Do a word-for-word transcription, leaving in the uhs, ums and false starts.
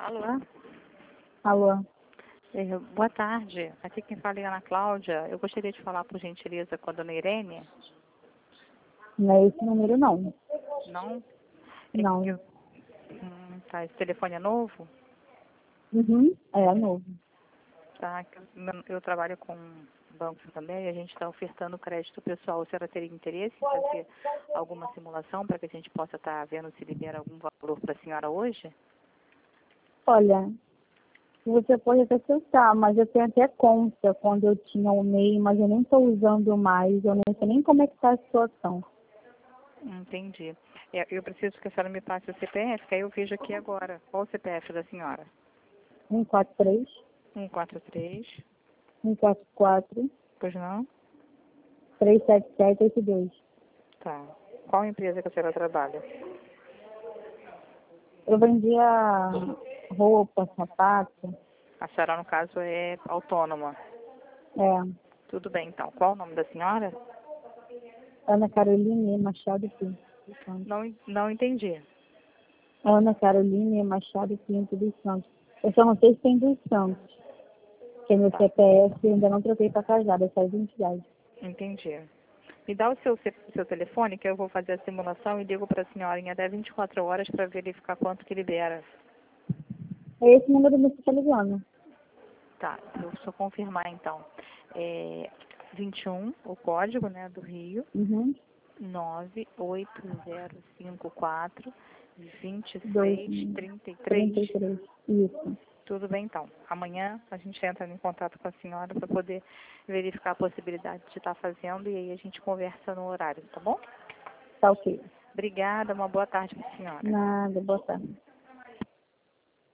Alô? Alô? É, boa tarde. Aqui quem fala é a Ana Cláudia. Eu gostaria de falar, por gentileza, com a dona Irene. Não é esse número, não. Não? É Não. que eu- hum, tá, esse telefone é novo? Uhum. É, novo. Tá, que eu, eu trabalho com banco também e a gente está ofertando crédito pessoal. A senhora teria interesse em fazer alguma simulação para que a gente possa estar vendo se libera algum valor para a senhora hoje? Olha, você pode até acessar, mas eu tenho até conta quando eu tinha o M E I, mas eu nem estou usando mais, eu nem sei nem como é que está a situação. Entendi. É, eu preciso que a senhora me passe o C P F, que aí eu vejo aqui agora. Qual o C P F da senhora? um quatro três, um quatro três, um quatro quatro, pois não? três sete sete oito dois. Tá. Qual empresa que a senhora trabalha? Eu vendia roupa, sapato. A senhora, no caso, é autônoma. É, Tudo bem, então. Qual o nome da senhora? Ana Caroline Machado Pinto. Não, en- não entendi. Ana Caroline Machado Pinto dos Santos. Eu só não sei se tem dos Santos, porque meu Tá, C P F eu ainda não troquei para casada, é só identidade. entendi. Me dá o seu, ce- seu telefone que eu vou fazer a simulação e ligo para a senhora em até vinte e quatro horas para verificar quanto que libera. É esse número que você está ligando. Tá, eu só confirmar então. É vinte e um, o código, né, do Rio, Uhum. nove oito zero cinco quatro, vinte e Dois, seis trinta e trinta e três. três. Isso. Tudo bem, então. Amanhã a gente entra em contato com a senhora para poder verificar a possibilidade de estar fazendo e aí a gente conversa no horário, tá bom? Tá ok. Obrigada, uma boa tarde para a senhora. Nada, boa tarde.